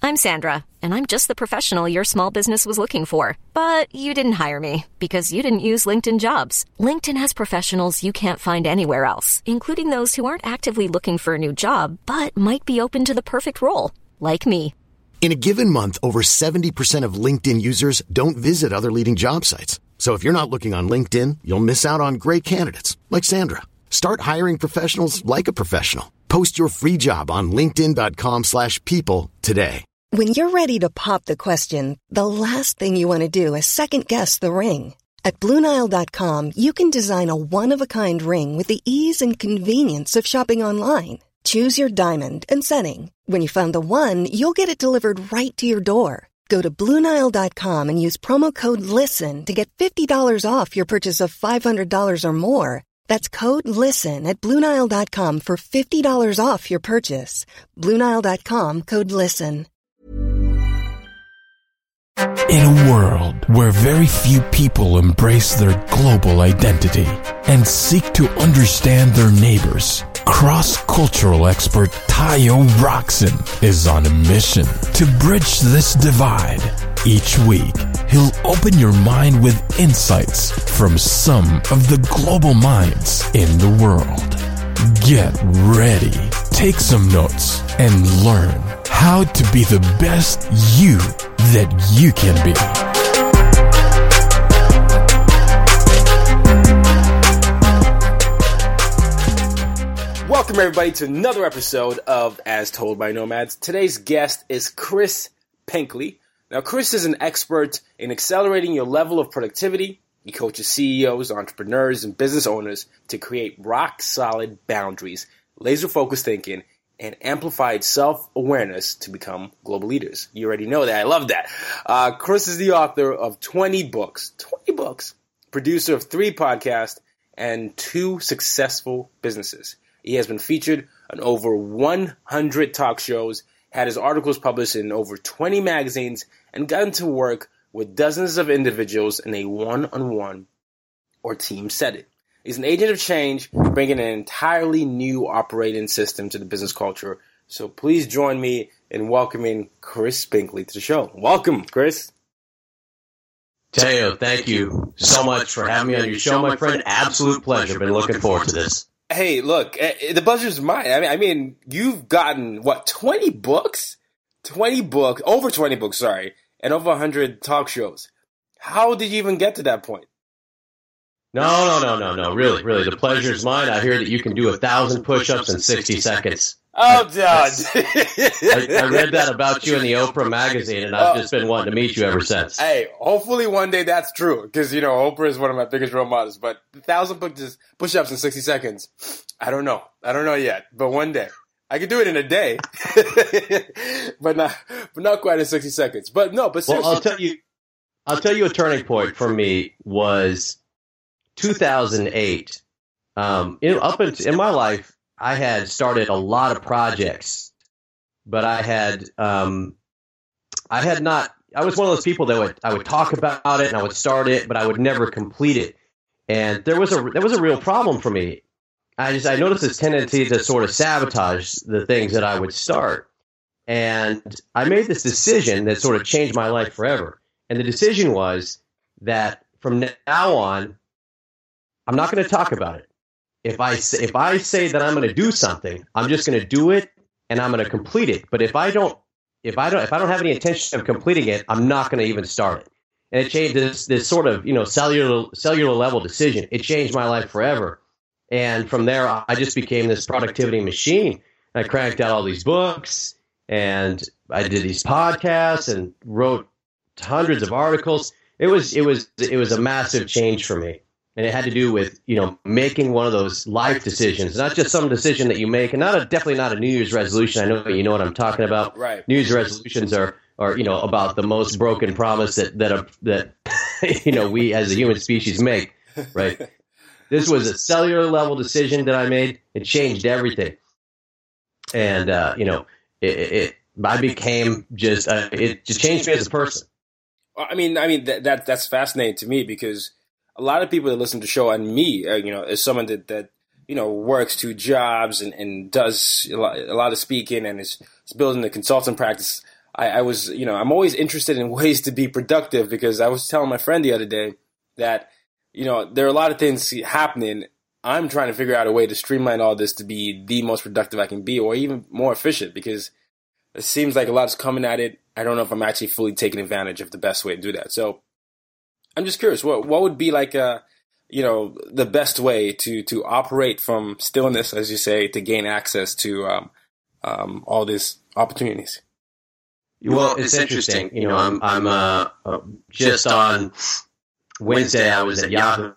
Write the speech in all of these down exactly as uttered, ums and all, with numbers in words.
I'm Sandra, and I'm just the professional your small business was looking for. But you didn't hire me because you didn't use LinkedIn Jobs. LinkedIn has professionals you can't find anywhere else, including those who aren't actively looking for a new job, but might be open to the perfect role, like me. In a given month, over seventy percent of LinkedIn users don't visit other leading job sites. So if you're not looking on LinkedIn, you'll miss out on great candidates like Sandra. Start hiring professionals like a professional. Post your free job on linkedin.com slash people today. When you're ready to pop the question, the last thing you want to do is second-guess the ring. At Blue Nile dot com, you can design a one-of-a-kind ring with the ease and convenience of shopping online. Choose your diamond and setting. When you find the one, you'll get it delivered right to your door. Go to Blue Nile dot com and use promo code LISTEN to get fifty dollars off your purchase of five hundred dollars or more. That's code LISTEN at Blue Nile dot com for fifty dollars off your purchase. Blue Nile dot com, code LISTEN. In a world where very few people embrace their global identity and seek to understand their neighbors, cross-cultural expert Tayo Roxon is on a mission to bridge this divide. Each week, he'll open your mind with insights from some of the global minds in the world. Get ready, take some notes, and learn how to be the best you that you can be. Welcome everybody to another episode of As Told by Nomads. Today's guest is Chris Pinkley. Now, Chris is an expert in accelerating your level of productivity. He coaches C E Os, entrepreneurs, and business owners to create rock-solid boundaries, laser-focused thinking, and amplified self-awareness to become global leaders. You already know that. I love that. Uh, Chris is the author of twenty books. twenty books. Producer of three podcasts and two successful businesses. He has been featured on over one hundred talk shows, had his articles published in over twenty magazines, and gotten to work with dozens of individuals in a one-on-one or team setting. He's an agent of change, bringing an entirely new operating system to the business culture. So please join me in welcoming Chris Pinkley to the show. Welcome, Chris. Tayo, thank you so much for having me on your show, my friend. Absolute pleasure. Been looking forward to this. Hey, look, the pleasure's mine. I mean, I mean, you've gotten, what, twenty books? twenty books, over twenty books, sorry, and over one hundred talk shows. How did you even get to that point? No, no, no, no, no. Really, really. The pleasure's mine. I hear that you can do a thousand push-ups in sixty seconds. Oh, God. I, I read that about you in the Oprah magazine, and I've just been wanting to meet you ever since. Hey, hopefully one day that's true, because, you know, Oprah is one of my biggest role models. But a thousand push-ups in sixty seconds, I don't know. I don't know yet, but one day. I could do it in a day, but not, but not quite in sixty seconds. But no, but seriously. Well, I'll tell you, I'll tell you a turning point for me was two thousand eight. Um, in, up in, in my life, I had started a lot of projects, but I had, um, I had not. I was one of those people that would I would talk about it and I would start it, but I would never complete it. And there was a there was a real problem for me. I just I noticed this tendency to sort of sabotage the things that I would start. And I made this decision that sort of changed my life forever. And the decision was that from now on, I'm not going to talk about it. If I say, if I say that I'm going to do something, I'm just going to do it and I'm going to complete it. But if I don't if I don't if I don't have any intention of completing it, I'm not going to even start it. And it changed this this sort of, you know, cellular cellular level decision. It changed my life forever. And from there, I just became this productivity machine. I cranked out all these books, and I did these podcasts, and wrote hundreds of articles. It was it was it was a massive change for me, and it had to do with, you know, making one of those life decisions, not just some decision that you make, and not a, definitely not a New Year's resolution. I know you know what I'm talking about. Right. New Year's resolutions are are you know about the most broken promise that that a, that you know we as a human species make. Right. This was a cellular level decision that I made. It changed everything. And, uh, you know, it, it, I became just, uh, it just changed me as a person. I mean, I mean, that, that that's fascinating to me, because a lot of people that listen to the show, and me, uh, you know, as someone that, that, you know, works two jobs and, and does a lot, a lot of speaking and is, is building a consulting practice, I, I was, you know, I'm always interested in ways to be productive, because I was telling my friend the other day that, you know, there are a lot of things happening. I'm trying to figure out a way to streamline all this to be the most productive I can be, or even more efficient, because it seems like a lot's coming at it. I don't know if I'm actually fully taking advantage of the best way to do that. So I'm just curious, what what would be like a, you know, the best way to, to operate from stillness, as you say, to gain access to um, um, all these opportunities? Well, it's interesting. You know, I'm I'm uh, uh, just on Wednesday. I was at Yahoo.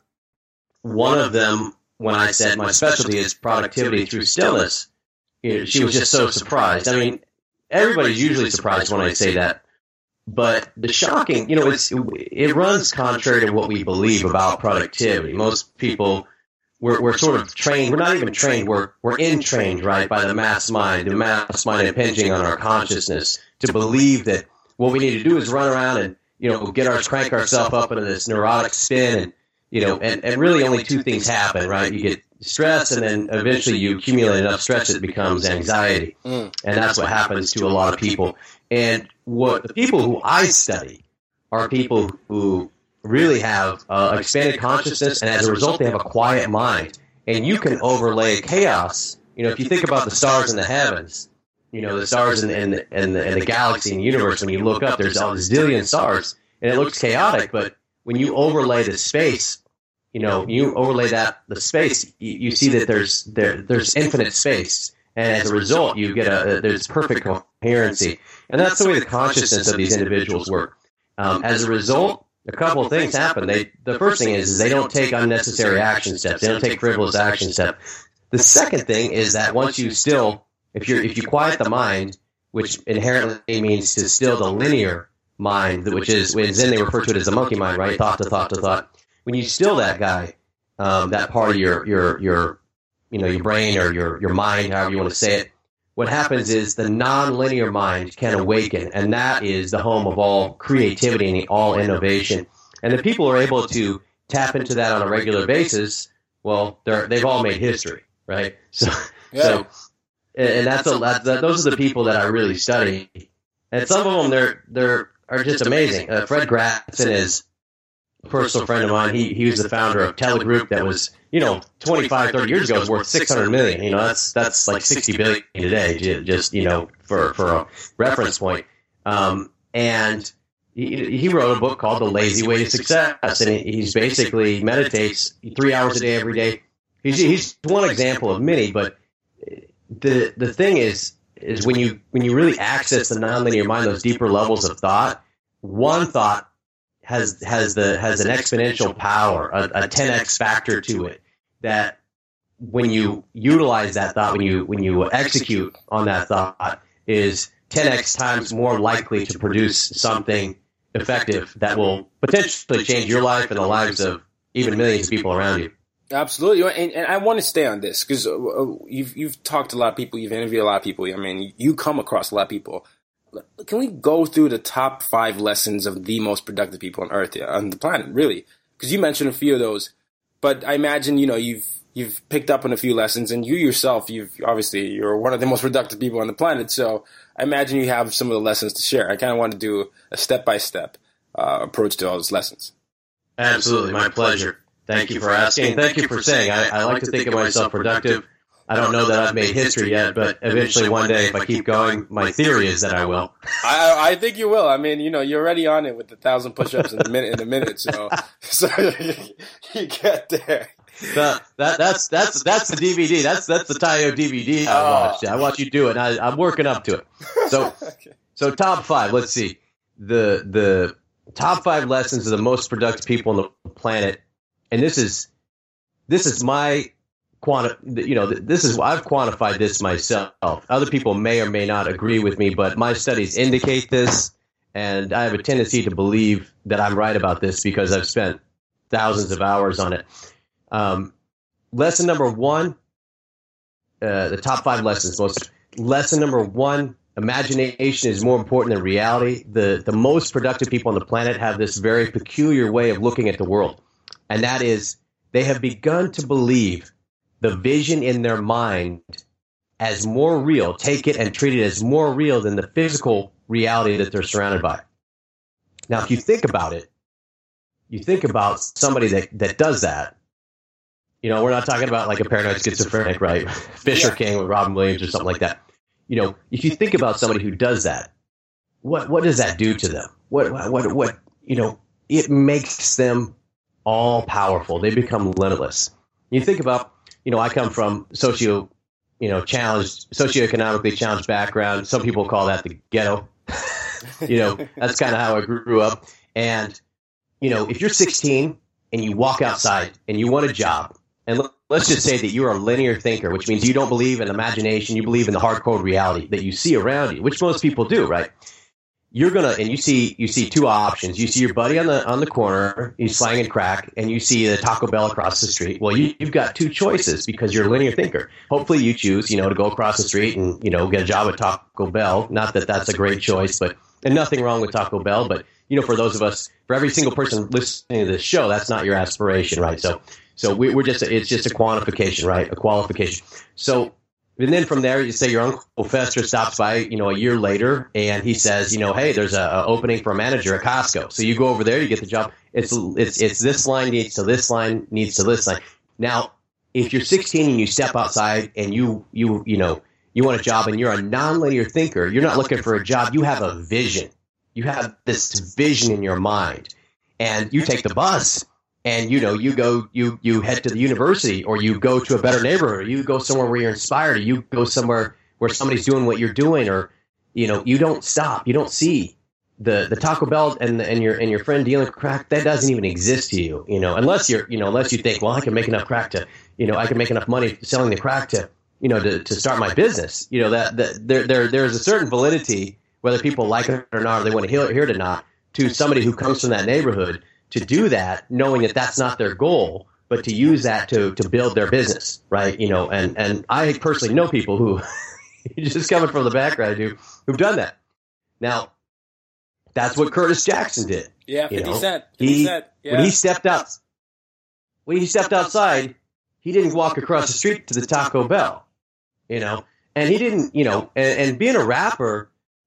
One of them, when I said my specialty is productivity through stillness, you know, she was just so surprised. I mean, everybody's usually surprised when I say that, but the shocking, you know, it's it runs contrary to what we believe about productivity. Most people, we're we're sort of trained. We're not even trained. We're we're entrained, right, by the mass mind, the mass mind impinging on our consciousness, to believe that what we need to do is run around and, you know, get our crank ourselves up into this neurotic spin, and, you know, and, and really only two things happen, right? You get stress, and then eventually you accumulate enough stress that it becomes anxiety. Mm. And that's what happens to a lot of people. And what the people who I study are people who really have uh, expanded consciousness, and as a result they have a quiet mind. And you can overlay chaos. You know, if you think about the stars in the heavens, you know, the stars in, in, in, the, in the galaxy and the universe, when you look up, there's all these zillion stars, and it looks chaotic, but when you overlay the space, you know, you overlay that, the space, you, you see that there's there there's infinite space, and as a result, you get a, a there's perfect coherency, and that's the way the consciousness of these individuals work. Um, as a result, a couple of things happen. They the first thing is, is they don't take unnecessary action steps. They don't take frivolous action steps. The second thing is that once you still, if you if you quiet the mind, which inherently means to still the linear mind, which is when Zen they refer to it as the monkey mind, right? Thought to thought to thought. When you still that guy, um, that part of your, your, your, you know, your brain or your, your mind, however you want to say it, what happens is the non-linear mind can awaken, and that is the home of all creativity and all innovation. And if people are able to tap into that on a regular basis, well, they're, they've all made history, right? So, yeah. so, and that's a, that, those are the people that I really study. And some of them, they're, they're, are just amazing. Uh, Fred Gratson is a personal friend of mine. He he was the founder of Telegroup that was, you know, twenty-five, thirty years ago was worth six hundred million. You know, that's that's like sixty billion today, just, you know, for, for a reference point. Um, and he, he wrote a book called The Lazy Way to Success, and he's basically meditates three hours a day every day. He's he's one example of many, but the the thing is is when you when you really access the nonlinear mind, those deeper levels of thought, one thought has has the has an exponential power, a, a ten x factor to it, that when you utilize that thought, when you when you execute on that thought, is ten x times more likely to produce something effective that will potentially change your life and the lives of even millions of people around you. Absolutely, and, and I want to stay on this because uh, you've you've talked to a lot of people, you've interviewed a lot of people. I mean, you come across a lot of people. Can we go through the top five lessons of the most productive people on Earth, on the planet, really? Because you mentioned a few of those, but I imagine, you know, you've you've picked up on a few lessons, and you yourself, you've obviously you're one of the most productive people on the planet. So I imagine you have some of the lessons to share. I kind of want to do a step by step approach to all those lessons. Absolutely, my pleasure. Thank you for asking. Thank you for saying. I, I like to think of myself productive. I don't know that I've made history yet, but eventually one day, if I keep going, my theory is that I will. I, I think you will. I mean, you know, you're already on it with the thousand push-ups in a minute. In a minute, so so you get there. The, that that's that's that's the D V D. That's that's the Tayo D V D I watched. I watch you do it. And I, I'm working up to it. So okay. so top five. Let's see the the top five lessons of the most productive people on the planet, and this is this is my. Quanti- you know, this is I've quantified this myself. Other people may or may not agree with me, but my studies indicate this, and I have a tendency to believe that I'm right about this because I've spent thousands of hours on it. Um, lesson number one, uh, the top five lessons. Most lesson number one: imagination is more important than reality. The the most productive people on the planet have this very peculiar way of looking at the world, and that is they have begun to believe the vision in their mind as more real, take it and treat it as more real than the physical reality that they're surrounded by. Now, if you think about it, you think about somebody that, that does that. You know, we're not talking about like a paranoid schizophrenic, right? Fisher yeah. King with Robin Williams or something like that. You know, if you think about somebody who does that, what what does that do to them? What what what you know? It makes them all powerful. They become limitless. You think about, you know, I come from socio, you know, challenged, socioeconomically challenged background. Some people call that the ghetto. You know, that's kind of how I grew up. And you know, if you're sixteen and you walk outside and you want a job, and let's just say that you're a linear thinker, which means you don't believe in imagination, you believe in the hardcore reality that you see around you, which most people do, right? You're gonna, and you see, you see two options. You see your buddy on the on the corner, he's slanging crack, and you see the Taco Bell across the street. Well, you, you've got two choices because you're a linear thinker. Hopefully, you choose, you know, to go across the street and you know get a job at Taco Bell. Not that that's a great choice, but and nothing wrong with Taco Bell, but you know, for those of us, for every single person listening to this show, that's not your aspiration, right? So, so we, we're just, a, it's just a quantification, right? A qualification. So, and then from there, you say your Uncle Fester stops by, you know, a year later, and he says, you know, hey, there's a, a opening for a manager at Costco. So you go over there, you get the job. It's, it's, it's this line needs to this line needs to this line. Now, if you're sixteen and you step outside and you, you, you know, you want a job and you're a nonlinear thinker, you're not looking for a job. You have a vision. You have this vision in your mind, and you take the bus, and you know you go, you you head to the university, or you go to a better neighborhood, or you go somewhere where you're inspired, or you go somewhere where somebody's doing what you're doing, or you know you don't stop, you don't see the the Taco Bell and and your and your friend dealing crack. That doesn't even exist to you, you know, unless you're you know unless you think, well, I can make enough crack to you know I can make enough money selling the crack to you know to, to start my business. You know that, that there there there is a certain validity, whether people like it or not, or they want to hear, hear it or not, to somebody who comes from that neighborhood to do that, knowing that that's not their goal, but to use that to to build their business, right? You know, and, and I personally know people who, just coming from the background, who, who've done that. Now, that's what Curtis Jackson did. Yeah, fifty you know? Cent. He, Cent. Yeah. When he stepped out, when he stepped outside, he didn't walk across the street to the Taco Bell, you know, and he didn't, you know, and, and being a rapper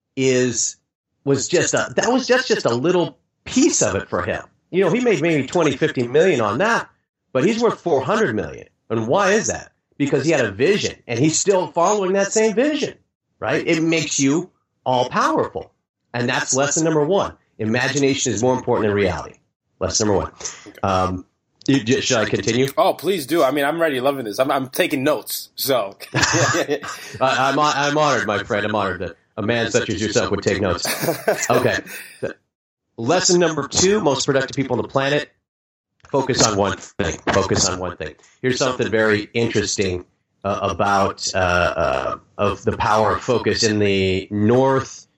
is was just a that was just just a little piece of it for him. You know, he made maybe twenty, fifty million on that, but he's worth four hundred million. And why is that? Because he had a vision, and he's still following that same vision, right? It makes you all powerful. And that's lesson number one. Imagination is more important than reality. Lesson number one. Um, should I continue? Oh, please do. I mean, I'm already loving this. I'm, I'm taking notes. So I, I'm I'm honored, my friend. I'm honored that a man such as yourself would take notes. Okay. Lesson number two, most productive people on the planet, focus on one thing. Focus on one thing. Here's something very interesting uh, about uh, uh, of the power of focus. In the northeast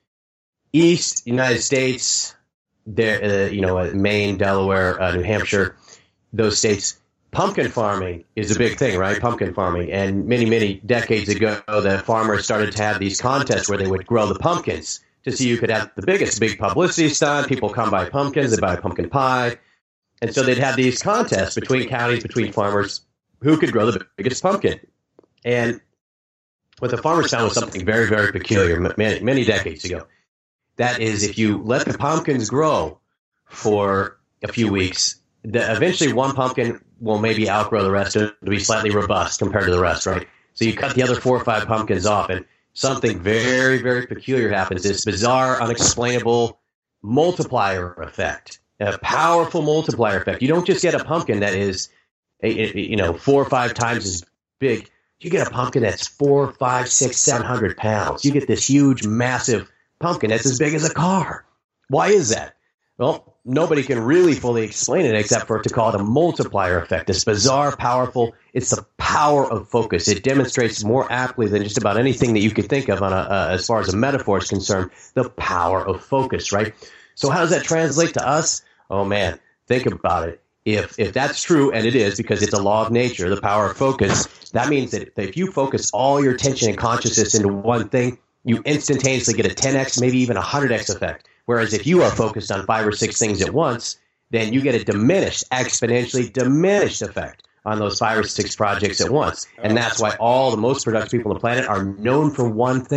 United States, there, uh, you know, Maine, Delaware, uh, New Hampshire, those states, pumpkin farming is a big thing, right? Pumpkin farming. And many, many decades ago, the farmers started to have these contests where they would grow the pumpkins to see who could have the biggest, big publicity stunt. People come buy pumpkins, they buy pumpkin pie. And so they'd have these contests between counties, between farmers, who could grow the biggest pumpkin. And what the farmers found was something very, very peculiar many, many decades ago. That is, if you let the pumpkins grow for a few weeks, the, eventually one pumpkin will maybe outgrow the rest. It'll be slightly robust compared to the rest, right? So you cut the other four or five pumpkins off, and something very, very peculiar happens. This bizarre, unexplainable multiplier effect, a powerful multiplier effect. You don't just get a pumpkin that is, you know, four or five times as big. You get a pumpkin that's four, five, six, seven hundred pounds. You get this huge, massive pumpkin that's as big as a car. Why is that? Well, nobody can really fully explain it except for to call it a multiplier effect. This bizarre, powerful, it's the power of focus. It demonstrates more aptly than just about anything that you could think of on a, uh, as far as a metaphor is concerned, the power of focus, right? So how does that translate to us? Oh, man, think about it. If if that's true, and it is because it's a law of nature, the power of focus, that means that if you focus all your attention and consciousness into one thing, you instantaneously get a ten x, maybe even a one hundred x effect. Whereas if you are focused on five or six things at once, then you get a diminished, exponentially diminished effect on those five or six projects at once. And that's why all the most productive people on the planet are known for one thing.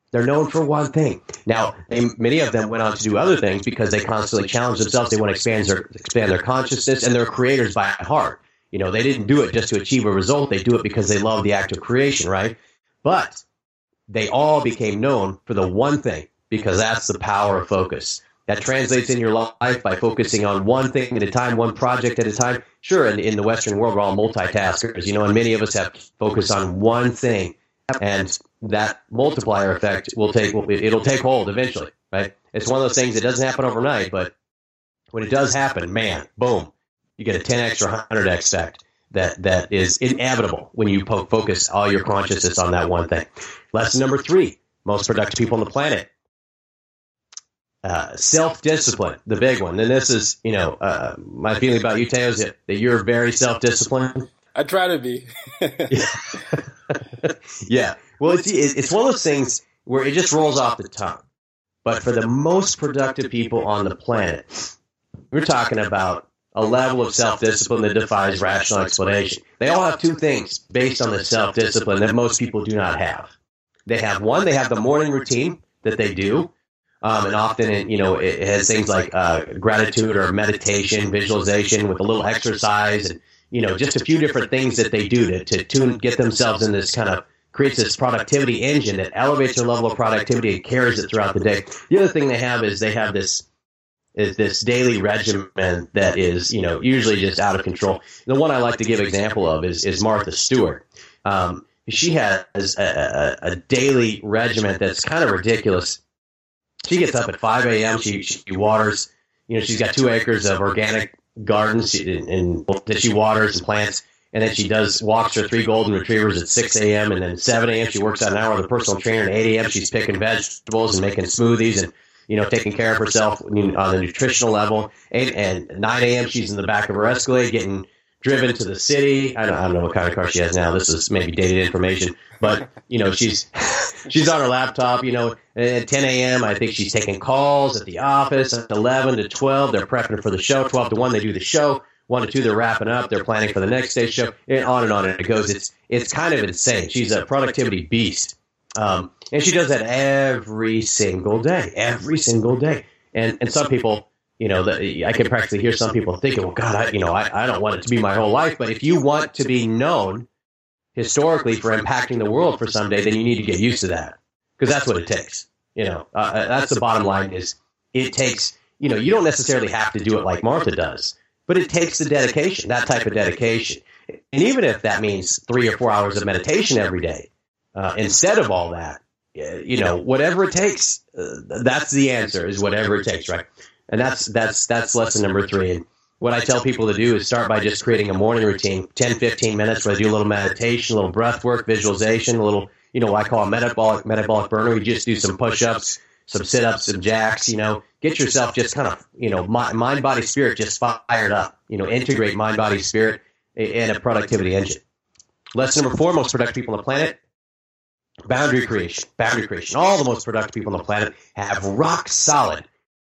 They're known for one thing. Now, they, many of them went on to do other things because they constantly challenge themselves. They want to expand their expand their consciousness, and they're creators by heart. You know, they didn't do it just to achieve a result. They do it because they love the act of creation, right? But they all became known for the one thing, because that's the power of focus. That translates in your life by focusing on one thing at a time, one project at a time. Sure, in, in the Western world, we're all multitaskers, you know, and many of us have focused on one thing. And that multiplier effect will take, it'll take hold eventually, right? It's one of those things that doesn't happen overnight, but when it does happen, man, boom, you get a ten x or one hundred x effect that, that is inevitable when you po- focus all your consciousness on that one thing. Lesson number three, most productive people on the planet. Uh, self-discipline, the big one. And this is, you know, uh, my feeling about you, Teo, is that, that you're very self-disciplined. I try to be. Yeah. Well, it's, it's one of those things where it just rolls off the tongue. But for the most productive people on the planet, we're talking about a level of self-discipline that defies rational explanation. They all have two things based on the self-discipline that most people do not have. They have one, they have the morning routine that they do. Um, and often, it, you know, it has things like uh, gratitude or meditation, visualization with a little exercise, and, you know, just a few different things that they do to, to tune, get themselves in this kind of, creates this productivity engine that elevates their level of productivity and carries it throughout the day. The other thing they have is they have this is this daily regimen that is, you know, usually just out of control. The one I like to give example of is, is Martha Stewart. Um, she has a, a, a daily regimen that's kind of ridiculous. She gets up at five a.m. She, she waters, you know, she's got two acres of organic gardens and, and that she waters and plants. And then she does walks her three golden retrievers at six a.m. And then seven a.m. she works out an hour with a personal trainer. And eight a.m. she's picking vegetables and making smoothies and, you know, taking care of herself on the nutritional level. And, and nine a.m. she's in the back of her Escalade getting driven to the city. I don't, I don't know what kind of car she has now. This is maybe dated information. But, you know, she's she's on her laptop, you know, and at ten a.m. I think she's taking calls at the office. At eleven to twelve, they're prepping for the show. twelve to one, they do the show. one to two, they're wrapping up. They're planning for the next day's show. And on and on it goes. It's it's kind of insane. She's a productivity beast. Um, and she does that every single day, every single day. And and some people, you know, the, I can practically hear some people thinking, well, God, I, you know, I, I don't want it to be my whole life. But if you want to be known historically for impacting the world for someday, then you need to get used to that, because that's what it takes. You know, uh, that's the bottom line. Is it takes, you know, you don't necessarily have to do it like Martha does, but it takes the dedication, that type of dedication. And even if that means three or four hours of meditation every day, uh, instead of all that, you know, whatever it takes, uh, that's the answer, is whatever it takes, right? And that's that's that's lesson number three. And what I tell people to do is start by just creating a morning routine, ten, fifteen minutes, where they do a little meditation, a little breath work, visualization, a little, you know, what I call a metabolic metabolic burner. You just do some push-ups, some sit-ups, some jacks, you know, get yourself just kind of, you know, mind, body, spirit just fired up, you know, integrate mind, body, spirit in a productivity engine. Lesson number four, most productive people on the planet, boundary creation, boundary creation. All the most productive people on the planet have rock solid,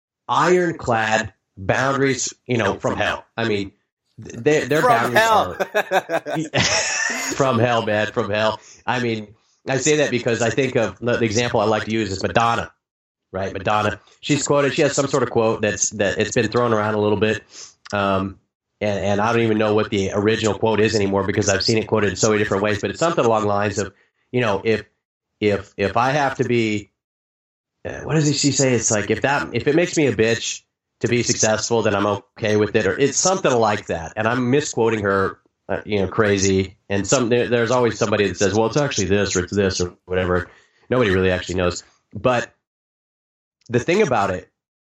ironclad boundaries, you know, from hell. I mean, their, their from boundaries hell. are from hell, man, from hell. I mean, I say that because I think of the example I like to use is Madonna, right? Madonna. She's quoted. She has some sort of quote that's that it's been thrown around a little bit, um, and and I don't even know what the original quote is anymore, because I've seen it quoted in so many different ways. But it's something along the lines of, you know, if if if I have to be, uh, what does she say? It's like if that if it makes me a bitch to be successful, then I'm okay with it, or it's something like that. And I'm misquoting her. Uh, you know, crazy. And some there, there's always somebody that says, well, it's actually this or it's this or whatever. Nobody really actually knows. But the thing about it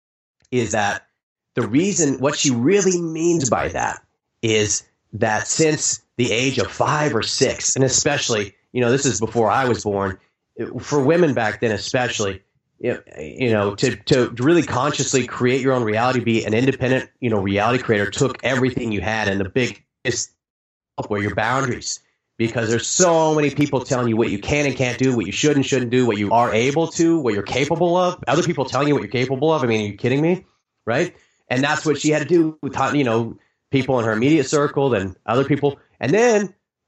is that the reason, what she really means by that is that since the age of five or six, and especially, you know, this is before I was born, for women back then especially, you know, to, to really consciously create your own reality, be an independent, you know, reality creator, took everything you had, and the biggest were your boundaries, because there's so many people telling you what you can and can't do, what you should and shouldn't do, what you are able to, what you're capable of, other people telling you what you're capable of. I mean, are you kidding me? Right? And that's what she had to do with, you know, people in her immediate circle and other people. And then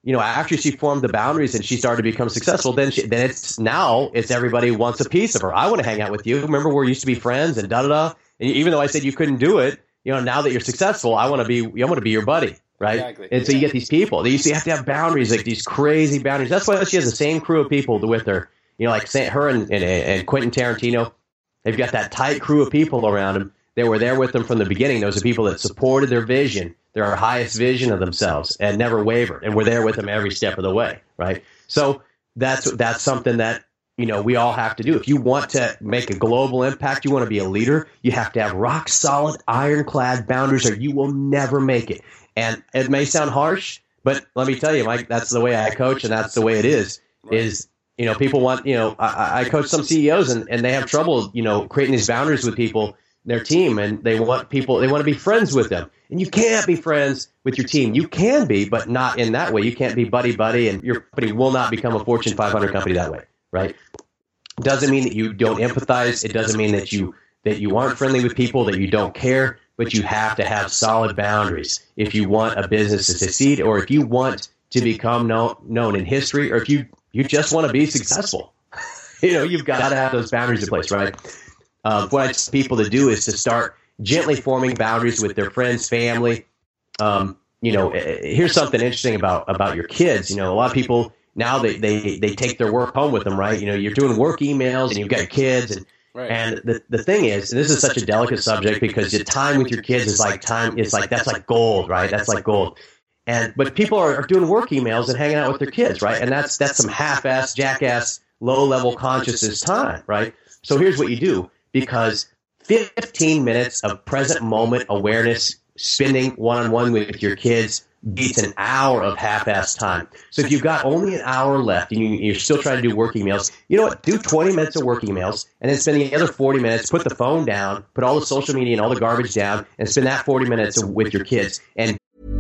you know, after she formed the boundaries and she started to become successful, then she, then it's now it's everybody wants a piece of her. I want to hang out with you. Remember, we used to be friends and da da da. And even though I said you couldn't do it, you know, now that you're successful, I want to be I want to be your buddy, right? Exactly. And so you get these people. They used to have to have boundaries, like these crazy boundaries. That's why she has the same crew of people with her. You know, like her and, and, and Quentin Tarantino. They've got that tight crew of people around them. They were there with them from the beginning. Those are people that supported their vision, their highest vision of themselves, and never wavered, and were there with them every step of the way, right? So that's that's something that, you know, we all have to do. If you want to make a global impact, you want to be a leader, you have to have rock solid, ironclad boundaries, or you will never make it. And it may sound harsh, but let me tell you, Mike, that's the way I coach, and that's the way it is. Right. Is you know, people want, you know, I, I coach some C E Os, and, and they have trouble, you know, creating these boundaries with people, their team, and they want people, they want to be friends with them. And you can't be friends with your team. You can be, but not in that way. You can't be buddy-buddy, and your company will not become a Fortune five hundred company that way, right? Doesn't mean that you don't empathize. It doesn't mean that you that you aren't friendly with people, that you don't care, but you have to have solid boundaries if you want a business to succeed, or if you want to become known, known in history, or if you, you just want to be successful. You know, you've got to have those boundaries in place, right? Uh, what I tell people to do is to start gently forming boundaries with their friends, family. Um, you know, here's something interesting about, about your kids. You know, a lot of people now they, they, they take their work home with them, right? You know, you're doing work emails and you've got your kids. And, right. and the, the thing is, and this is such a delicate subject because the time with your kids is like time, is like, that's like gold, right? That's like gold. And, but people are, are doing work emails and hanging out with their kids, right? And that's, that's some half-ass, jackass, low-level consciousness time, right? So here's what you do. Because fifteen minutes of present moment awareness, spending one-on-one with your kids beats an hour of half-assed time. So if you've got only an hour left and you, you're still trying to do work emails, you know what? Do twenty minutes of work emails and then spend the other forty minutes, put the phone down, put all the social media and all the garbage down, and spend that forty minutes with your kids. And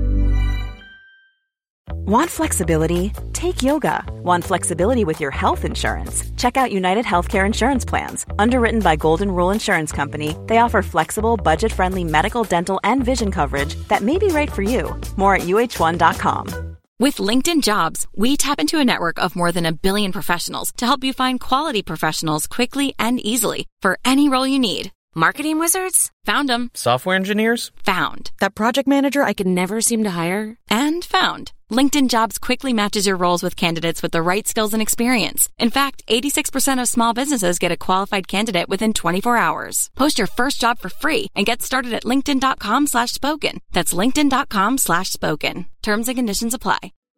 Want flexibility? Take yoga. Want flexibility with your health insurance? Check out United Healthcare Insurance Plans. Underwritten by Golden Rule Insurance Company, they offer flexible, budget-friendly medical, dental, and vision coverage that may be right for you. More at U H one dot com. With LinkedIn Jobs, we tap into a network of more than a billion professionals to help you find quality professionals quickly and easily for any role you need. Marketing wizards? Found them. Software engineers? Found. That project manager I could never seem to hire? And found. LinkedIn Jobs quickly matches your roles with candidates with the right skills and experience. In fact, eighty-six percent of small businesses get a qualified candidate within twenty-four hours. Post your first job for free and get started at linkedin.com slash spoken. That's linkedin.com slash spoken. Terms and conditions apply.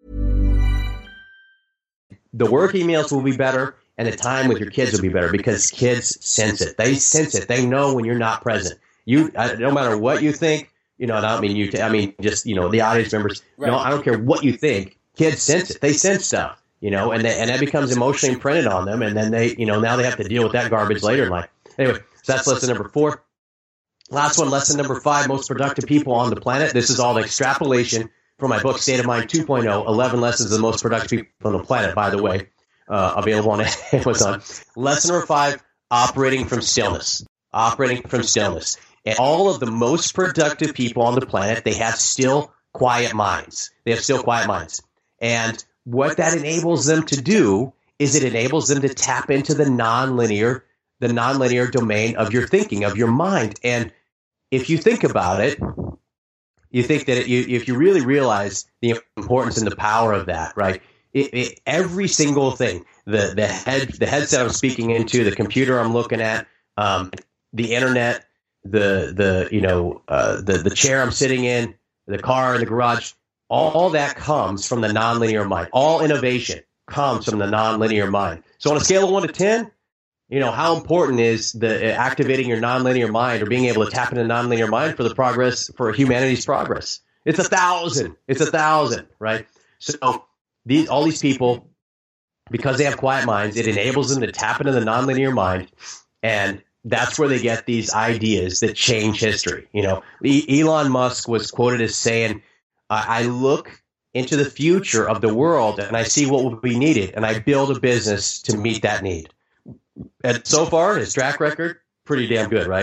The work emails will be better. And the time with your kids will be better because kids sense it. They sense it. They know when you're not present. You, no matter what you think, you know, and I don't mean you, t- I mean just, you know, the audience members. Right. No, I don't care what you think. Kids sense it. They sense stuff, you know, and they, and that becomes emotionally imprinted on them. And then they, you know, now they have to deal with that garbage later in life. Anyway, so that's lesson number four. Last one, lesson number five, most productive people on the planet. This is all the extrapolation from my book, State of Mind two point oh, eleven Lessons of the Most Productive People on the Planet, by the way. Uh, available on Amazon. Lesson number five, operating from stillness. Operating from stillness. And all of the most productive people on the planet, they have still quiet minds. They have still quiet minds. And what that enables them to do is it enables them to tap into the nonlinear, the nonlinear domain of your thinking, of your mind. And if you think about it, you think that it, you, if you really realize the importance and the power of that, right? It, it, every single thing, the the head the headset I'm speaking into, the computer I'm looking at, um, the internet, the the you know uh, the the chair I'm sitting in, the car in the garage, all, all that comes from the nonlinear mind. All innovation comes from the nonlinear mind. So on a scale of one to ten, you know how important is the uh, activating your nonlinear mind or being able to tap into nonlinear mind for the progress for humanity's progress? It's a thousand. It's a thousand, right? So. These, all these people, because they have quiet minds, it enables them to tap into the nonlinear mind, and that's where they get these ideas that change history. You know, e- Elon Musk was quoted as saying, I look into the future of the world and I see what will be needed, and I build a business to meet that need. And so far, his track record, pretty damn good, right?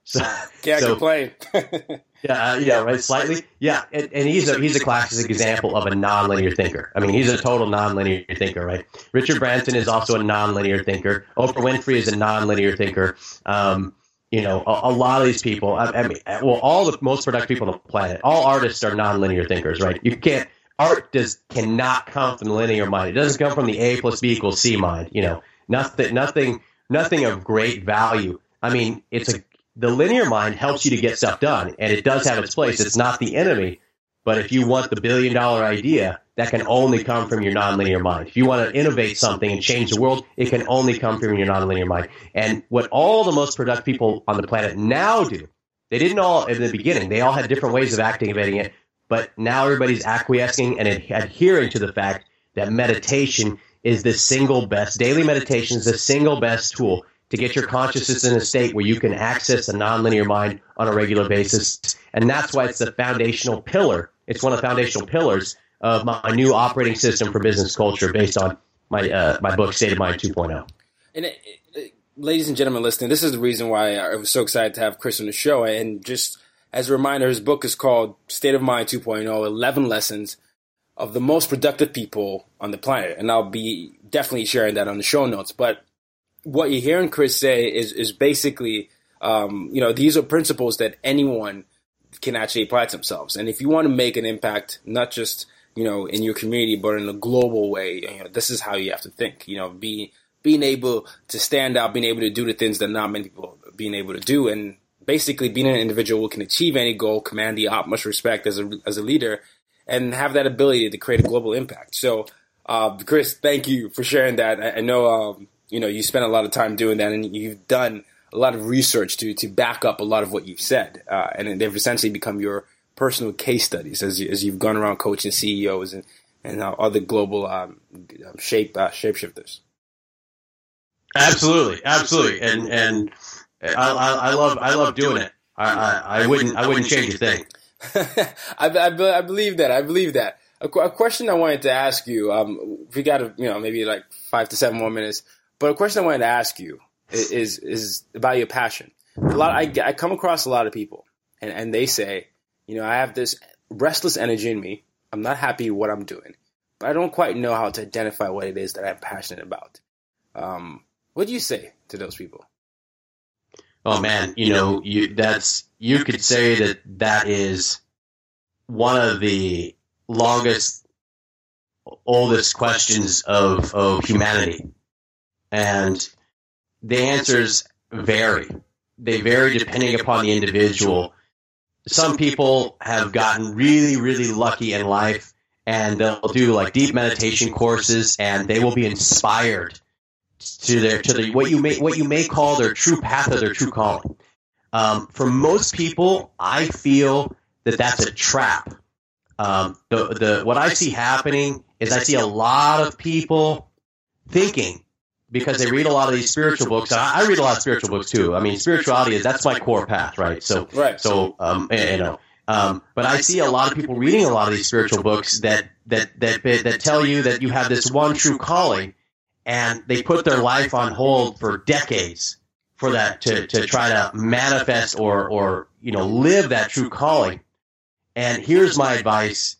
So, Can't so, complain. yeah, uh, yeah, right. Slightly, yeah. And, and he's a he's a classic example of a nonlinear thinker. I mean, he's a total nonlinear thinker, right? Richard Branson is also a nonlinear thinker. Oprah Winfrey is a nonlinear thinker. Um, you know, a, a lot of these people. I, I mean, well, all the most productive people on the planet, all artists are nonlinear thinkers, right? You can't. Art does cannot come from the linear mind. It doesn't come from the A plus B equals C mind. You know, nothing, nothing, nothing of great value. I mean, it's a the linear mind helps you to get stuff done, and it does have its place. It's not the enemy, but if you want the billion dollar idea, that can only come from your nonlinear mind. If you want to innovate something and change the world, it can only come from your nonlinear mind. And what all the most productive people on the planet now do, they didn't all in the beginning. They all had different ways of activating it, but now everybody's acquiescing and adhering to the fact that meditation is the single best, daily meditation is the single best tool to get your consciousness in a state where you can access a nonlinear mind on a regular basis. And that's why it's the foundational pillar. It's one of the foundational pillars of my new operating system for business culture based on my uh, my book, State of Mind two point oh. And it, it, ladies and gentlemen listening, this is the reason why I was so excited to have Chris on the show. And just as a reminder, his book is called State of Mind two point oh, eleven Lessons of the Most Productive People on the Planet. And I'll be definitely sharing that on the show notes. But what you're hearing Chris say is is basically, um, you know, these are principles that anyone can actually apply to themselves. And if you want to make an impact, not just, you know, in your community, but in a global way, you know, this is how you have to think. You know, be, being able to stand out, being able to do the things that not many people are being able to do, and basically being an individual who can achieve any goal, command the utmost respect as a as a leader, and have that ability to create a global impact. So, uh, Chris, thank you for sharing that. I, I know. Um, You know, you spent a lot of time doing that, and you've done a lot of research to to back up a lot of what you've said, uh, and they've essentially become your personal case studies as you, as you've gone around coaching C E Os and and uh, other global um, shape uh, shapeshifters. Absolutely, absolutely, and and I, I, I love I love doing it. I, I, I wouldn't I wouldn't change a thing. I, I, I believe that. I believe that. A, a question I wanted to ask you. Um, we got to, you know, maybe like five to seven more minutes. But a question I wanted to ask you is is, is about your passion. A lot, I, I come across a lot of people, and, and they say, you know, I have this restless energy in me. I'm not happy with what I'm doing, but I don't quite know how to identify what it is that I'm passionate about. Um, what do you say to those people? Oh man, you know, you that's you could say that that is one of the longest, oldest questions of of humanity. And the answers vary. They vary depending upon the individual. Some people have gotten really, really lucky in life, and they'll do like deep meditation courses, and they will be inspired to their to the what you may what you may call their true path or their true calling. Um, for most people, I feel that that's a trap. Um, the the what I see happening is I see a lot of people thinking, because they read a lot of these spiritual books. And I, I read a lot of spiritual books too. I mean, spirituality is that's my core path, right? So, right. So, um, you know, um, but I see a lot of people reading a lot of these spiritual books that that that that tell you that you have this one true calling, and they put their life on hold for decades for that to to try to manifest or or you know live that true calling. And here's my advice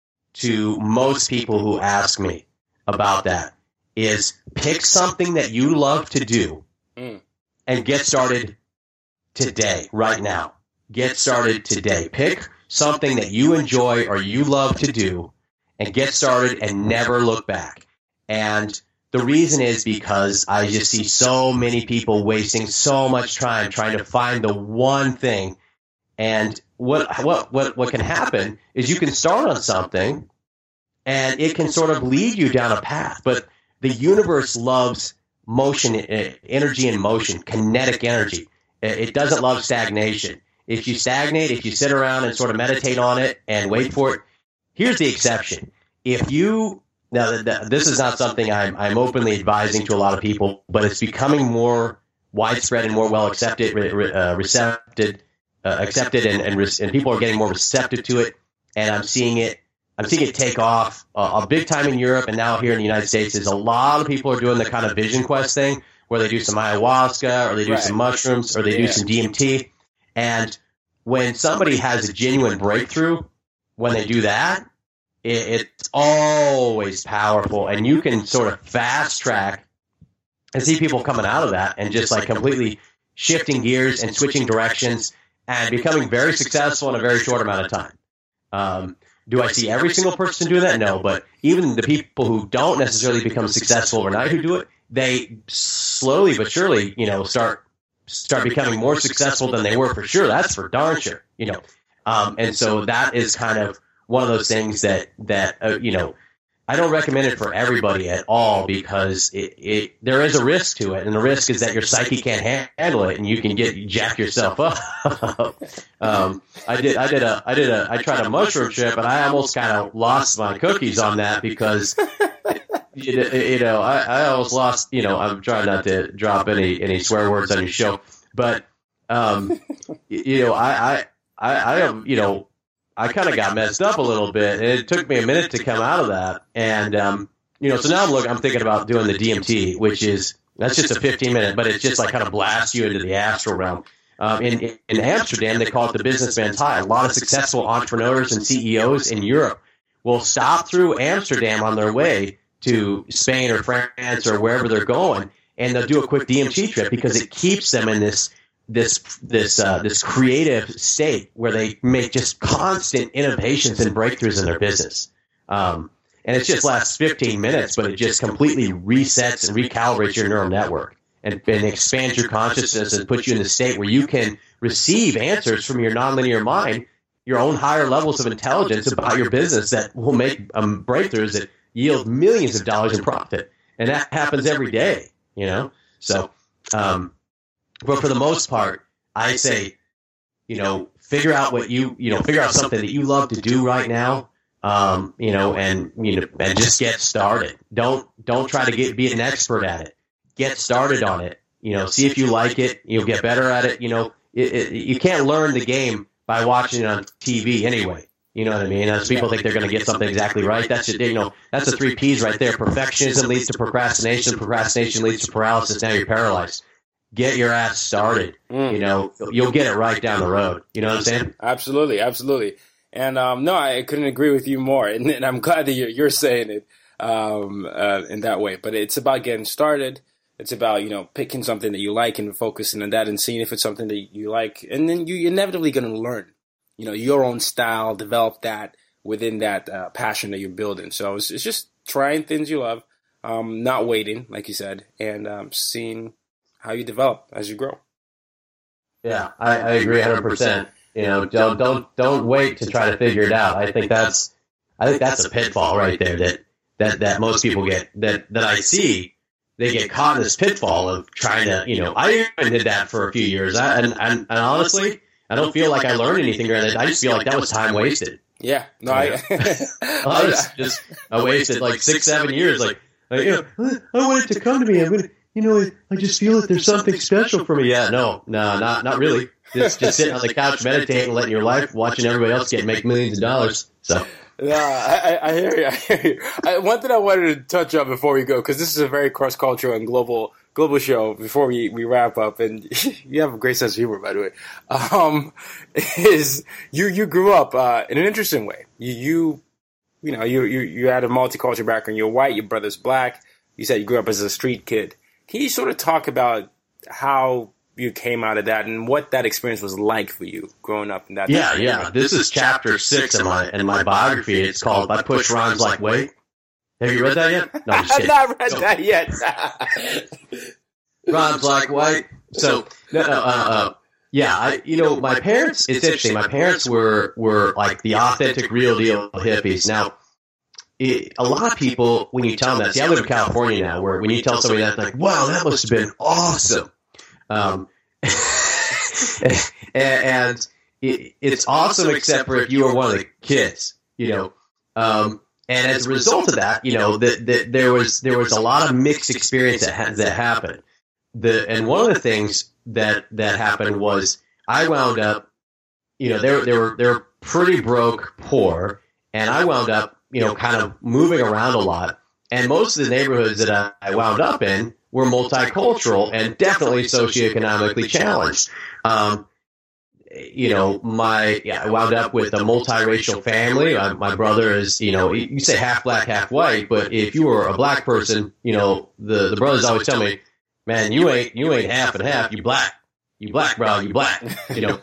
to most people who ask me about that. Is pick something that you love to do mm. and get started today, right now. Get started today. Pick something that you enjoy or you love to do and get started and never look back. And the reason is because I just see so many people wasting so much time trying to find the one thing. And what what what what can happen is you can start on something and it can sort of lead you down a path, but the universe loves motion, energy and motion, kinetic energy. It doesn't love stagnation. If you stagnate, if you sit around and sort of meditate on it and wait for it, here's the exception. If you, now this is not something I'm, I'm openly advising to a lot of people, but it's becoming more widespread and more well accepted, uh, recepted, uh, accepted, and, and, and people are getting more receptive to it. And I'm seeing it. I'm seeing it take off uh, a big time in Europe, and now here in the United States is a lot of people are doing the kind of Vision Quest thing where they do some ayahuasca or they do right. some mushrooms or they yeah. do some D M T. And when somebody has a genuine breakthrough, when they do that, it, it's always powerful. And you can sort of fast track and see people coming out of that and just like completely shifting gears and switching directions and becoming very successful in a very short amount of time. Um, do I see every single person do that? No, but even the people who don't necessarily become successful overnight who do it, they slowly but surely, you know, start start becoming more successful than they were for sure. That's for darn sure, you know. Um, and so that is kind of one of those things that that uh, you know, I don't recommend it for everybody at all because it, it there is a risk to it, and the risk is that your psyche can't ha- handle it, and you can get jack yourself up. um, I did I did a I did a I tried a mushroom trip, and I almost kind of lost my cookies on that because you, you know I, I almost lost. You know, I'm trying not to drop any any swear words on your show, but um, you know I I I, I am you know. I kind of got messed up a little bit, and it took me a minute to come out of that. And um, you know, so now I'm looking, I'm thinking about doing the D M T, which is that's just a fifteen minute, but it's just like kind of blasts you into the astral realm. Um, in in Amsterdam, they call it the businessman's high. A lot of successful entrepreneurs and C E Os in Europe will stop through Amsterdam on their way to Spain or France or wherever they're going, and they'll do a quick D M T trip because it keeps them in this. this this uh, this creative state where they make just constant innovations and breakthroughs in their business. Um, and it just lasts fifteen minutes, but it just completely resets and recalibrates your neural network and, and expands your consciousness and puts you in a state where you can receive answers from your nonlinear mind, your own higher levels of intelligence about your business that will make um, breakthroughs that yield millions of dollars in profit. And that happens every day, you know? So, um, but for the most part, I say, you know, figure out what you, you know, figure out something that you love to do right now, um, you know, and, you know, and just get started. Don't, don't try to get, be an expert at it. Get started on it. You know, see if you like it. You'll get better at it. You know, it, it, you can't learn the game by watching it on T V anyway. You know what I mean? As people think they're going to get something exactly right. That's it. You know, that's the three P's right there. Perfectionism leads to procrastination. Procrastination leads to paralysis. Now you're paralyzed. Get your ass started. Mm. You know, you'll get it right down the road. You know what I'm saying? Absolutely, absolutely. And um, no, I couldn't agree with you more. And, and I'm glad that you're, you're saying it um, uh, in that way. But it's about getting started. It's about, you know, picking something that you like and focusing on that and seeing if it's something that you like. And then you, you're inevitably going to learn, you know, your own style, develop that within that uh, passion that you're building. So it's, it's just trying things you love, um, not waiting, like you said, and um, seeing how you develop as you grow. Yeah, I, I agree one hundred percent. You know, don't don't don't wait to try to figure it out. I think that's I think that's a pitfall right there that that, that most people get that, that I see. They get caught in this pitfall of trying to, you know, I even did that for a few years. I, and, and, and honestly, I don't feel like I learned anything during it. I just feel like that was time wasted. Yeah, no, I, I was just I wasted like six, seven years. Like, like you know, I want it to come to me. I'm gonna. You know, I just feel that there's something special for me. Yeah, no, no, not not really. Just just sitting on the couch, meditating, letting your life, watching everybody else get make millions of dollars. So, yeah, I, I hear you. I hear you. I, one thing I wanted to touch on before we go, because this is a very cross cultural and global global show. Before we, we wrap up, and you have a great sense of humor, by the way. Um, is you you grew up uh, in an interesting way. You you you know you you you had a multicultural background. You're white. Your brother's black. You said you grew up as a street kid. Can you sort of talk about how you came out of that and what that experience was like for you growing up in that? Yeah, yeah. This is chapter six in my in my biography. It's called "I Push Rhymes Like Weight." Have you read that yet? No, I'm just kidding. I've not read so, that yet. Rhymes like white. So, no, no, uh, uh, yeah, I, you know, my parents. It's interesting. My parents were were like the authentic, real deal hippies. Now. It, a lot of people, when you tell them that, see, I live in California now, where when you tell somebody that, like, wow, that must have been awesome. Um, and and it, it's awesome except for if you were one of the kids, you know. Um, and as a result of that, you know, the, the, there was there was a lot of mixed experience that, ha- that happened. The And one of the things that, that happened was I wound up, you know, they, they, were, they were pretty broke, poor, and I wound up, you know, kind of moving around a lot. And most of the neighborhoods that I, I wound up in were multicultural and definitely socioeconomically challenged. Um, you know, my yeah, I wound up with a multiracial family. I, my brother is, you know, you say half black, half white, but if you were a black person, you know, the, the brothers always tell me, man, you ain't you ain't half and half. You black, you black, bro, you black. You know,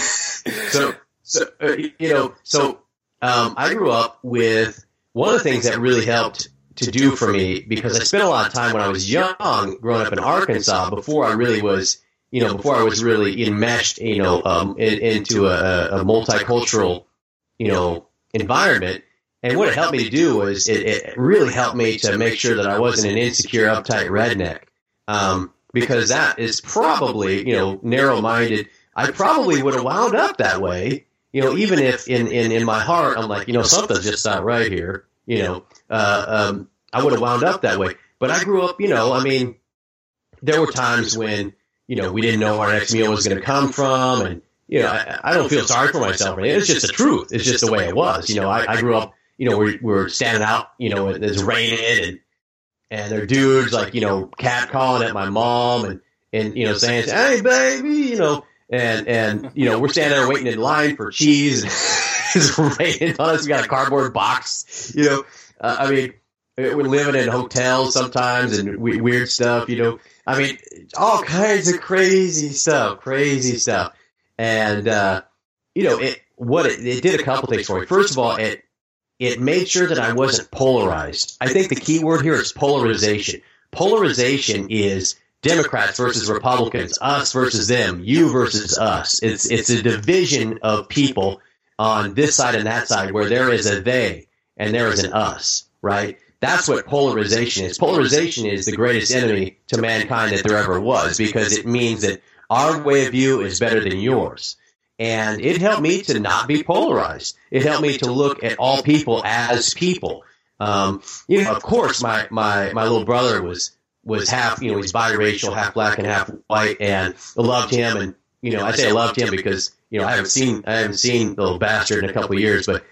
so so uh, you know, so um, I grew up with one of the things that really helped to do for me, because I spent a lot of time when I was young, growing up in Arkansas, before I really was, you know, before I was really enmeshed, you know, um, in, into a, a multicultural, you know, environment. And what it helped me to do was it, it really helped me to make sure that I wasn't an insecure, uptight redneck, um, because that is probably, you know, narrow-minded. I probably would have wound up that way, you know, even if in, in, in my heart I'm like, you know, something's just not right here. You know, uh, um, I would have wound up that way. But I grew up, you know, I mean, there were times when, you know, we didn't know where our next meal was going to come from. And, you know, I, I don't feel sorry for myself. It's just the truth. It's just the way it was. You know, I, I grew up, you know, we're, we're standing out, you know, it's raining and, and there are dudes like, you know, cat calling at my mom and, and, you know, saying, hey, baby, you know, and, and, you know, we're standing there waiting in line for cheese. It's raining on us. We got a cardboard box, you know. Uh, I mean, we're living in hotels sometimes and we, weird stuff, you know. I mean, all kinds of crazy stuff, crazy stuff. And, uh, you know, it what it, it did a couple things for me. First of all, it it made sure that I wasn't polarized. I think the key word here is polarization. Polarization is Democrats versus Republicans, us versus them, you versus us. It's it's a division of people on this side and that side, where there is a they and there is an us, right? That's what polarization is. Polarization is the greatest enemy to mankind that there ever was, because it means that our way of view is better than yours. And it helped me to not be polarized. It helped me to look at all people as people. Um, you know, of course, my, my, my little brother was, was half, you know, he's biracial, half black and half white, and I loved him. And, you know, I say I loved him because, you know, I haven't seen I haven't seen the little bastard in a couple of years, but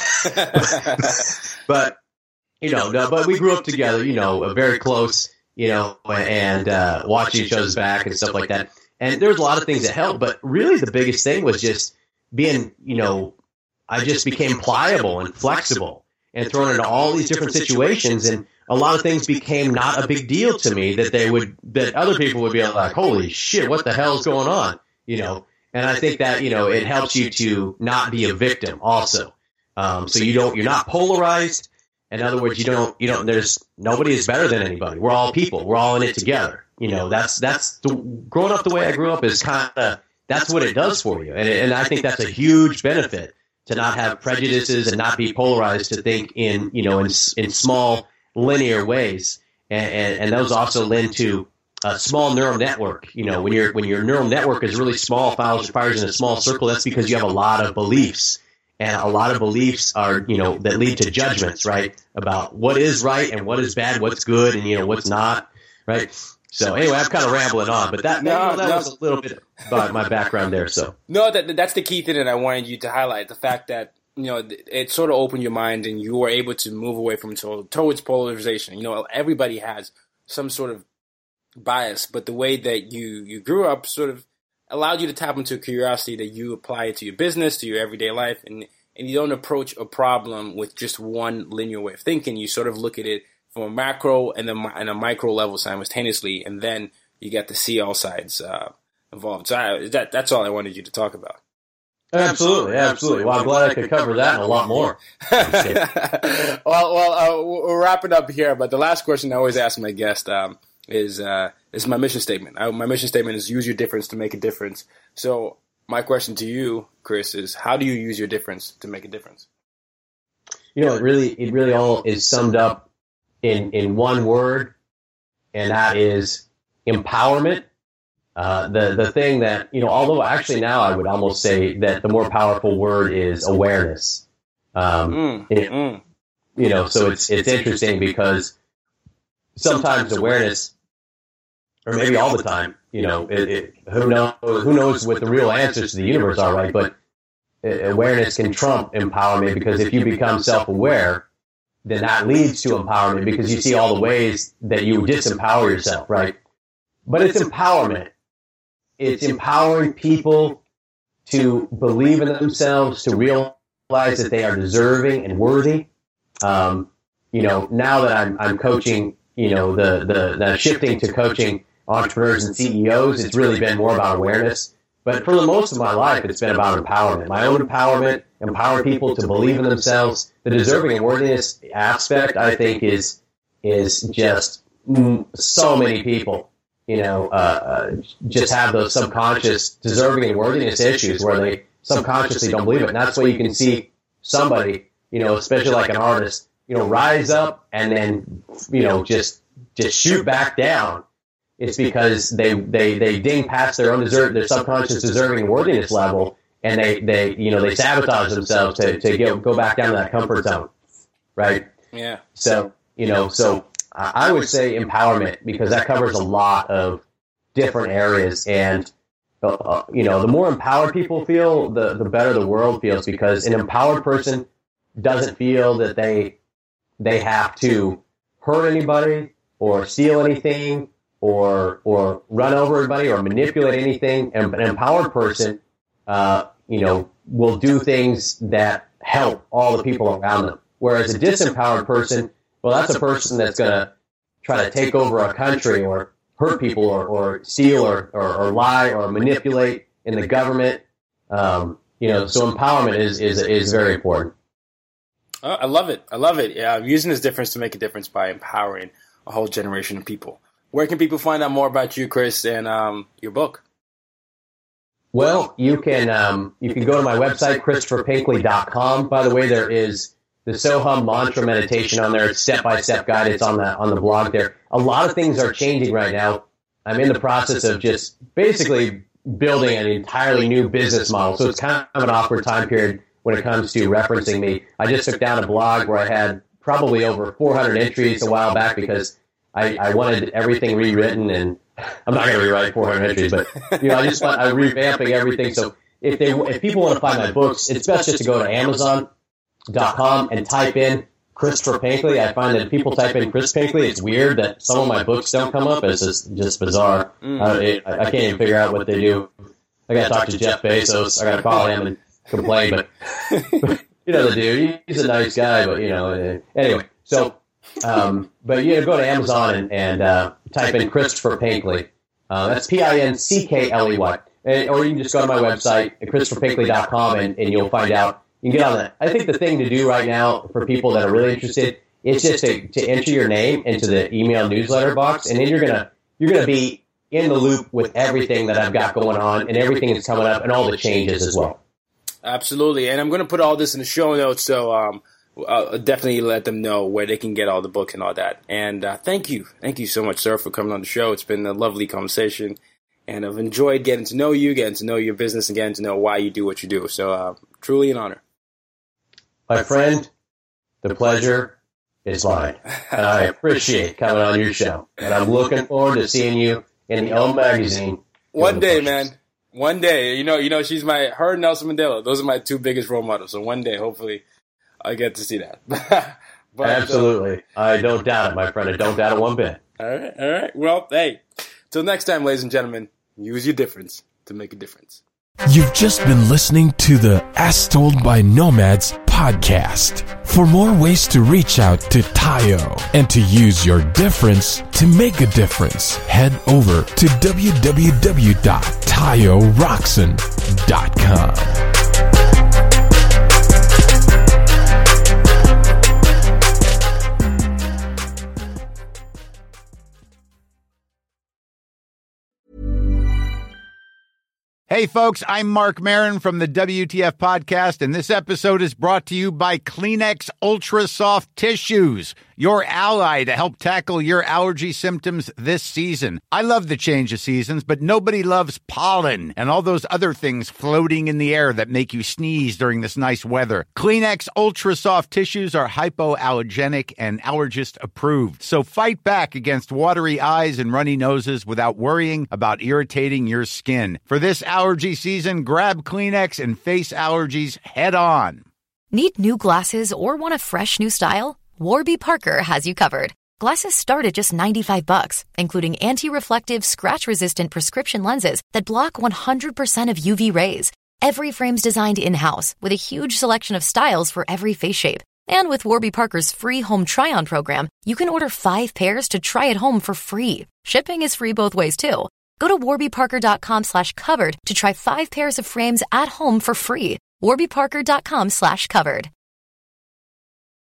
but you know, no, but we grew up together, you know, very close, you know, and uh, watching each other's back and stuff like that. And there was a lot of things that helped, but really the biggest thing was just being, you know, I just became pliable and flexible and thrown into all these different situations, and a lot of things became not a big deal to me that they would that other people would be like, holy shit, what the hell's going on, you know. And I think that, you know, it helps you to not be a victim also. Um, so you don't, you're not polarized. In other words, you don't, you don't, there's, nobody is better than anybody. We're all people. We're all in it together. You know, that's, that's, the, growing up the way I grew up is kind of, that's what it does for you. And, and I think that's a huge benefit, to not have prejudices and not be polarized, to think in, you know, in, in small linear ways. And, and, and those also lend to a small neural network. You know, when your when your neural network is really small, fires, fires in a small circle, that's because you have a lot of beliefs. And a lot of beliefs are, you know, that lead to judgments, right? About what is right and what is bad, what's good and, you know, what's not, right? So anyway, I'm kind of rambling on, but that, no, that no. was a little bit about my background there. So no, that that's the key thing that I wanted you to highlight, the fact that, you know, it sort of opened your mind and you were able to move away from to, towards polarization. You know, everybody has some sort of bias, but the way that you, you grew up sort of allowed you to tap into curiosity that you apply it to your business, to your everyday life, and and you don't approach a problem with just one linear way of thinking. You sort of look at it from a macro and then and a micro level simultaneously, and then you get to see all sides uh, involved. So I, that that's all I wanted you to talk about. Absolutely, absolutely. Well, I'm glad I could cover that and a lot more. well, well, uh, we're wrapping up here, but the last question I always ask my guest um, is uh, is my mission statement. I, my mission statement is use your difference to make a difference. So my question to you, Chris, is how do you use your difference to make a difference? You know, it really, it really all is summed up in, in one word, and that is empowerment. Uh, the, the thing that, you know, although actually now I would almost say that the more powerful word is awareness. Um, mm, it, mm. You know, so it's, it's interesting because sometimes awareness, or maybe all the time, you know, it, it, who knows, who knows what the real answers to the universe are, right? But awareness can trump empowerment, because if you become self-aware, then that leads to empowerment, because you see all the ways that you disempower yourself, right? But it's empowerment. It's empowering people to believe in themselves, to realize that they are deserving and worthy. Um, you know, now that I'm I'm coaching, you know, the the, the shifting to coaching entrepreneurs and C E Os, it's really been more about awareness. But for the most of my life, it's been about empowerment, my own empowerment, empower people to believe in themselves. The deserving and worthiness aspect, I think, is is just mm, so many people, you know, uh, uh, just have those subconscious deserving and worthiness issues where they subconsciously don't believe it. And that's why you can see somebody, you know, especially like an artist, you know, rise up and then, you know, just just shoot back down. It's because they, they, they ding past their own desert, their subconscious deserving and worthiness level, and they, they you know they sabotage themselves to, to get, go back down to that comfort zone, right? Yeah. So you know, so I would say empowerment, because that covers a lot of different areas, and uh, you know, the more empowered people feel, the the better the world feels, because an empowered person doesn't feel that they they have to hurt anybody or steal anything, or or run over everybody or manipulate anything. And an empowered person, uh, you know, will do things that help all the people around them. Whereas a disempowered person, well, that's a person that's going to try to take over a country or hurt people or, or steal or, or, or lie or manipulate in the government. Um, you know, so empowerment is, is, is very important. Oh, I love it. I love it. Yeah, I'm using this difference to make a difference by empowering a whole generation of people. Where can people find out more about you, Chris, and um, your book? Well, you can um, you can go to my website, Christopher Pinkley dot com. By the way, there is the Soham mantra meditation on there. It's step-by-step guide. It's on the on the blog there. A lot of things are changing right now. I'm in the process of just basically building an entirely new business model. So it's kind of an awkward time period when it comes to referencing me. I just took down a blog where I had probably over four hundred entries a while back because I, I wanted everything rewritten, and I'm not going to rewrite four hundred entries, but you know, I just want, I'm revamping everything. So if they, if people want to find my books, it's best just to go to Amazon dot com and type in Christopher Pinkley. I find that if people type in Chris Pinkley, it's weird that some of my books don't come up. It's just, just bizarre. Mm. Uh, it, I can't even figure out what they do. I got to talk to Jeff Bezos. I got to call him and complain, but you know the dude. He's a nice guy, but you know. Anyway, so. Um, but you know, go to Amazon and, and uh, type in Christopher Pinkley. Uh, that's P I N C K L E Y. And, or you can just go to my website at Christopher Pinkley dot com and, and you'll find out. You can get on that. I think the thing to do right now for people that are really interested is just to, to enter your name into the email newsletter box, and then you're gonna you're gonna be in the loop with everything that I've got going on and everything that's coming up and all the changes as well. Absolutely, and I'm going to put all this in the show notes, so um, I'll definitely let them know where they can get all the books and all that. And uh, thank you. Thank you so much, sir, for coming on the show. It's been a lovely conversation, and I've enjoyed getting to know you, getting to know your business, and getting to know why you do what you do. So uh, truly an honor. My friend, the pleasure is mine. And I appreciate coming on your show. And I'm looking forward to seeing you in the O magazine. One day, man. One day. You know, you know, she's my, her and Nelson Mandela. Those are my two biggest role models. So one day, hopefully, I get to see that. But, Absolutely. Uh, I don't doubt it, my friend. I don't doubt it one bit. All right. All right. Well, hey, till next time, ladies and gentlemen, use your difference to make a difference. You've just been listening to the As Told by Nomads podcast. For more ways to reach out to Tayo and to use your difference to make a difference, head over to w w w dot tayo roxon dot com. Hey, folks, I'm Mark Maron from the W T F Podcast, and this episode is brought to you by Kleenex Ultra Soft Tissues, your ally to help tackle your allergy symptoms this season. I love the change of seasons, but nobody loves pollen and all those other things floating in the air that make you sneeze during this nice weather. Kleenex Ultra Soft Tissues are hypoallergenic and allergist approved, so fight back against watery eyes and runny noses without worrying about irritating your skin. For this allergy season, grab Kleenex and face allergies head on. Need new glasses or want a fresh new style? Warby Parker has you covered. Glasses start at just ninety-five bucks, including anti-reflective, scratch-resistant prescription lenses that block one hundred percent of U V rays. Every frame's designed in-house with a huge selection of styles for every face shape. And with Warby Parker's free home try-on program, you can order five pairs to try at home for free. Shipping is free both ways, too. Go to warbyparker.com slash covered to try five pairs of frames at home for free. warbyparker.com slash covered.